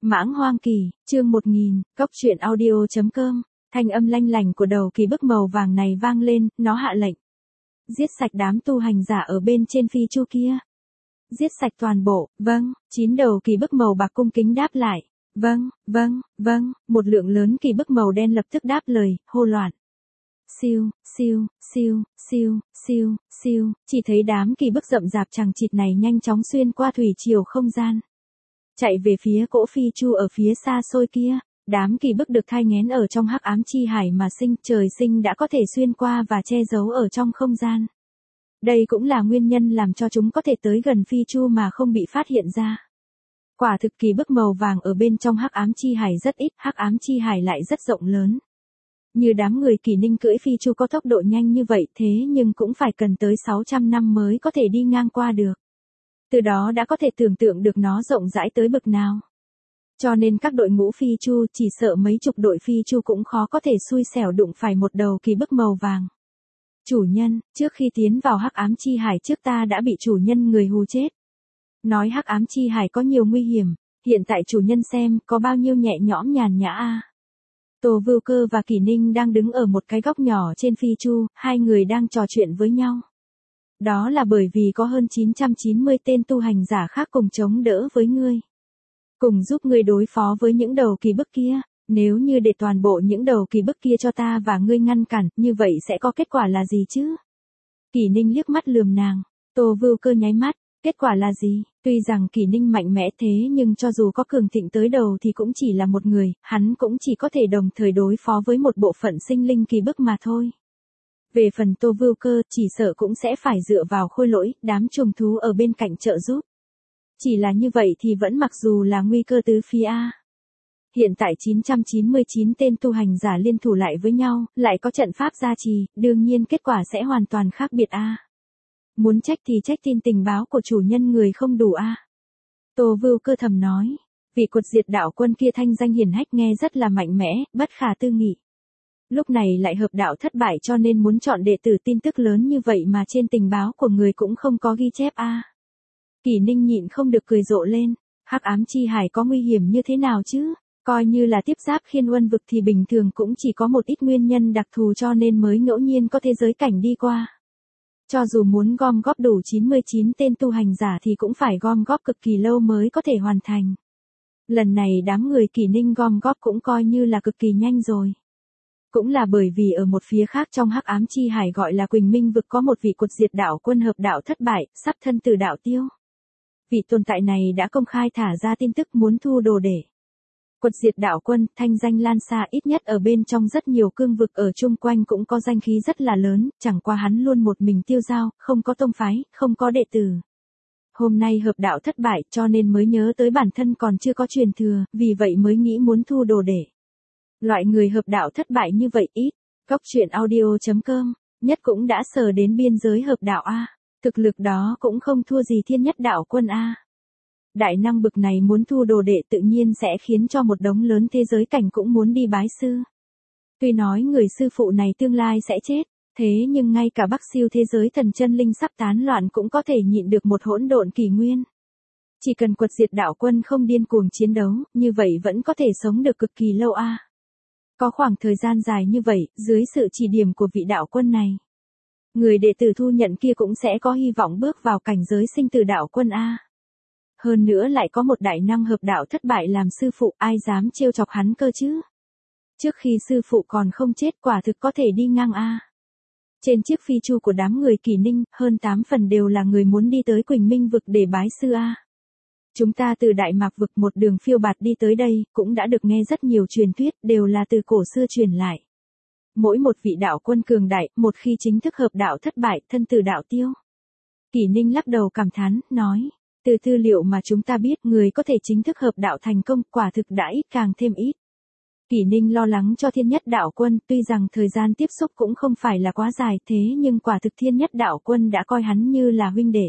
Mãng hoang kỳ, chương 1000, cốc truyện audio.com, thanh âm lanh lành của đầu kỳ bức màu vàng này vang lên, nó hạ lệnh. Giết sạch đám tu hành giả ở bên trên phi chu kia. Giết sạch toàn bộ, vâng, 9 đầu kỳ bức màu bạc cung kính đáp lại. Vâng, một lượng lớn kỳ bức màu đen lập tức đáp lời, hô loạn. Siêu, chỉ thấy đám kỳ bức rậm rạp chằng chịt này nhanh chóng xuyên qua thủy triều không gian. Chạy về phía cỗ phi chu ở phía xa xôi kia, đám kỳ bức được thai nghén ở trong hắc ám chi hải mà trời sinh đã có thể xuyên qua và che giấu ở trong không gian. Đây cũng là nguyên nhân làm cho chúng có thể tới gần phi chu mà không bị phát hiện ra. Quả thực kỳ bức màu vàng ở bên trong hắc ám chi hải rất ít, hắc ám chi hải lại rất rộng lớn. Như đám người Kỷ Ninh cưỡi phi chu có tốc độ nhanh như vậy thế nhưng cũng phải cần tới 600 năm mới có thể đi ngang qua được. Từ đó đã có thể tưởng tượng được nó rộng rãi tới bực nào. Cho nên các đội ngũ phi chu chỉ sợ mấy chục đội phi chu cũng khó có thể xui xẻo đụng phải một đầu kỳ bức màu vàng. Chủ nhân, trước khi tiến vào hắc ám chi hải trước ta đã bị chủ nhân người hù chết. Nói hắc ám chi hải có nhiều nguy hiểm, hiện tại chủ nhân xem có bao nhiêu nhẹ nhõm nhàn nhã a. Tô Vưu Cơ và Kỷ Ninh đang đứng ở một cái góc nhỏ trên phi chu, hai người đang trò chuyện với nhau. Đó là bởi vì có hơn 990 tên tu hành giả khác cùng chống đỡ với ngươi. Cùng giúp ngươi đối phó với những đầu kỳ bức kia, nếu như để toàn bộ những đầu kỳ bức kia cho ta và ngươi ngăn cản, như vậy sẽ có kết quả là gì chứ? Kỷ Ninh liếc mắt lườm nàng, Tô Vưu Cơ nháy mắt, kết quả là gì? Tuy rằng Kỷ Ninh mạnh mẽ thế nhưng cho dù có cường thịnh tới đầu thì cũng chỉ là một người, hắn cũng chỉ có thể đồng thời đối phó với một bộ phận sinh linh kỳ bức mà thôi. Về phần Tô Vưu Cơ, chỉ sợ cũng sẽ phải dựa vào khôi lỗi, đám trùng thú ở bên cạnh trợ giúp. Chỉ là như vậy thì vẫn mặc dù là nguy cơ tứ phía a. Hiện tại 999 tên tu hành giả liên thủ lại với nhau, lại có trận pháp gia trì, đương nhiên kết quả sẽ hoàn toàn khác biệt a. Muốn trách thì trách tin tình báo của chủ nhân người không đủ a. Tô Vưu Cơ thầm nói, vị Quật Diệt đạo quân kia thanh danh hiển hách nghe rất là mạnh mẽ, bất khả tư nghị. Lúc này lại hợp đạo thất bại cho nên muốn chọn đệ tử tin tức lớn như vậy mà trên tình báo của người cũng không có ghi chép a. Kỷ Ninh nhịn không được cười rộ lên, hắc ám chi hải có nguy hiểm như thế nào chứ? Coi như là tiếp giáp Khiên Uân vực thì bình thường cũng chỉ có một ít nguyên nhân đặc thù cho nên mới ngẫu nhiên có thế giới cảnh đi qua. Cho dù muốn gom góp đủ 99 tên tu hành giả thì cũng phải gom góp cực kỳ lâu mới có thể hoàn thành. Lần này đám người Kỷ Ninh gom góp cũng coi như là cực kỳ nhanh rồi. Cũng là bởi vì ở một phía khác trong hắc ám chi hải gọi là Quỳnh Minh vực có một vị Quật Diệt đạo quân hợp đạo thất bại, sắp thân từ đạo tiêu. Vị tồn tại này đã công khai thả ra tin tức muốn thu đồ để. Quật Diệt đạo quân, thanh danh lan xa ít nhất ở bên trong rất nhiều cương vực ở chung quanh cũng có danh khí rất là lớn, chẳng qua hắn luôn một mình tiêu dao, không có tông phái, không có đệ tử. Hôm nay hợp đạo thất bại cho nên mới nhớ tới bản thân còn chưa có truyền thừa, vì vậy mới nghĩ muốn thu đồ để. Loại người hợp đạo thất bại như vậy ít, cốc truyện audio.com, nhất cũng đã sờ đến biên giới hợp đạo A, thực lực đó cũng không thua gì thiên nhất đạo quân A. Đại năng bực này muốn thu đồ đệ tự nhiên sẽ khiến cho một đống lớn thế giới cảnh cũng muốn đi bái sư. Tuy nói người sư phụ này tương lai sẽ chết, thế nhưng ngay cả Bắc Siêu thế giới thần chân linh sắp tán loạn cũng có thể nhịn được một hỗn độn kỷ nguyên. Chỉ cần Quật Diệt đạo quân không điên cuồng chiến đấu, như vậy vẫn có thể sống được cực kỳ lâu a. Có khoảng thời gian dài như vậy, dưới sự chỉ điểm của vị đạo quân này, người đệ tử thu nhận kia cũng sẽ có hy vọng bước vào cảnh giới sinh tử đạo quân a. Hơn nữa lại có một đại năng hợp đạo thất bại làm sư phụ, ai dám trêu chọc hắn cơ chứ? Trước khi sư phụ còn không chết quả thực có thể đi ngang a. Trên chiếc phi chu của đám người Kỷ Ninh, hơn 8 phần đều là người muốn đi tới Quỳnh Minh vực để bái sư a. Chúng ta từ Đại Mạc vực một đường phiêu bạt đi tới đây, cũng đã được nghe rất nhiều truyền thuyết, đều là từ cổ xưa truyền lại. Mỗi một vị đạo quân cường đại, một khi chính thức hợp đạo thất bại, thân từ đạo tiêu. Kỷ Ninh lắc đầu cảm thán, nói, từ tư liệu mà chúng ta biết người có thể chính thức hợp đạo thành công, quả thực đã ít càng thêm ít. Kỷ Ninh lo lắng cho thiên nhất đạo quân, tuy rằng thời gian tiếp xúc cũng không phải là quá dài thế nhưng quả thực thiên nhất đạo quân đã coi hắn như là huynh đệ.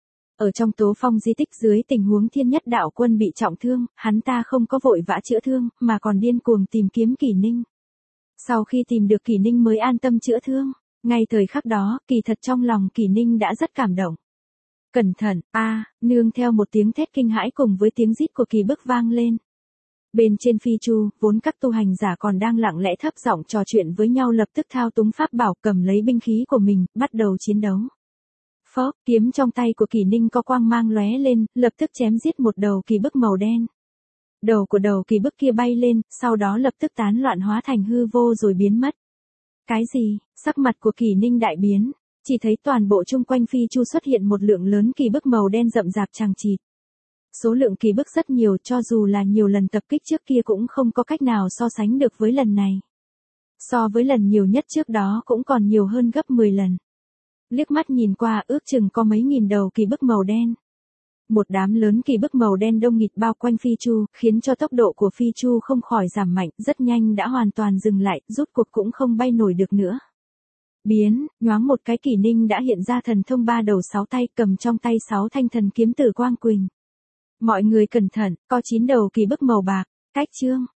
Ở trong Tố Phong di tích dưới tình huống thiên nhất đạo quân bị trọng thương, hắn ta không có vội vã chữa thương, mà còn điên cuồng tìm kiếm Kỷ Ninh. Sau khi tìm được Kỷ Ninh mới an tâm chữa thương, ngay thời khắc đó, kỳ thật trong lòng Kỷ Ninh đã rất cảm động. Cẩn thận, nương theo một tiếng thét kinh hãi cùng với tiếng rít của kỳ bức vang lên. Bên trên phi chu, vốn các tu hành giả còn đang lặng lẽ thấp giọng trò chuyện với nhau lập tức thao túng pháp bảo cầm lấy binh khí của mình, bắt đầu chiến đấu. Phốc, kiếm trong tay của Kỷ Ninh có quang mang lóe lên, lập tức chém giết một đầu kỳ bức màu đen. Đầu của đầu kỳ bức kia bay lên, sau đó lập tức tán loạn hóa thành hư vô rồi biến mất. Cái gì? Sắc mặt của Kỷ Ninh đại biến, chỉ thấy toàn bộ chung quanh phi chu xuất hiện một lượng lớn kỳ bức màu đen rậm rạp chằng chịt. Số lượng kỳ bức rất nhiều, cho dù là nhiều lần tập kích trước kia cũng không có cách nào so sánh được với lần này. So với lần nhiều nhất trước đó cũng còn nhiều hơn gấp 10 lần. Liếc mắt nhìn qua ước chừng có mấy nghìn đầu kỳ bức màu đen. Một đám lớn kỳ bức màu đen đông nghịt bao quanh phi chu, khiến cho tốc độ của phi chu không khỏi giảm mạnh, rất nhanh đã hoàn toàn dừng lại, rút cuộc cũng không bay nổi được nữa. Biến, nhoáng một cái Kỷ Ninh đã hiện ra thần thông 3 đầu 6 tay, cầm trong tay 6 thanh thần kiếm tử quang quỳnh. Mọi người cẩn thận, có 9 đầu kỳ bức màu bạc, cách chương.